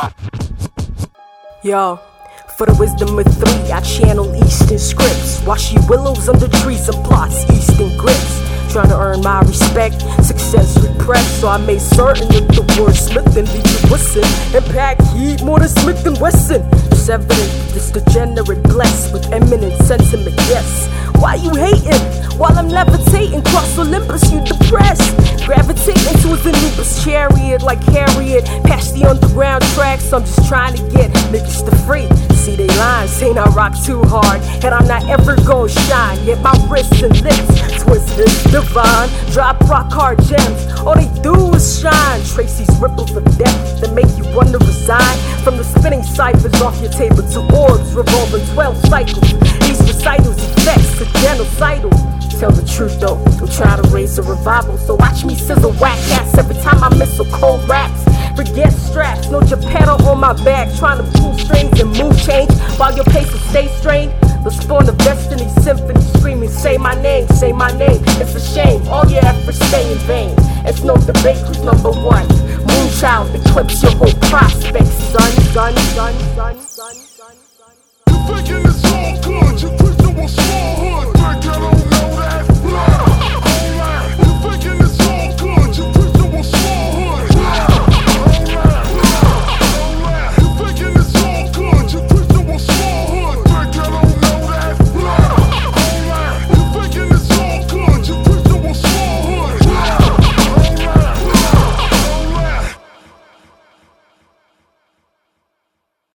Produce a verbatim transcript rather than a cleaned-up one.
Yo, for the wisdom of three, I channel Eastern scripts. Washy willows under trees and plots, Eastern grips. Trying to earn my respect, success repressed. So I made certain that the word Smith and leave you listen. Impact heat more than Smith and Wesson. It's evident this degenerate blessed with eminent sentiment, yes. Why you hating? While I'm levitating, cross Olympus, you depressed. Gravitating to his Anubis chariot like Harriet. Past the underground tracks, I'm just trying to get niggas to free. See they lines, ain't I rock too hard, and I'm not ever gonna shine. Yet my wrists and lips twisted divine. Drop rock hard gems, all they do is shine. Trace these ripples of depth that make you wanna resign. From the spinning ciphers off your table to orbs revolving twelve cycles. These recitals effects are genocidal. Tell the truth though, I'm trying to raise a revival. So watch me sizzle whack ass every time I miss a cold raps. Forget straps, no Geppetto on my back. Trying to pull strings and move change while your pace will stay strained. The spawn of destiny symphony screaming, say my name, say my name. It's a shame, all your efforts stay in vain. It's no debate who's number one. Moonchild eclipse your whole prospect, son, son, son, son, son, son, son. You thinking it's all good, you think you a small hood. Think that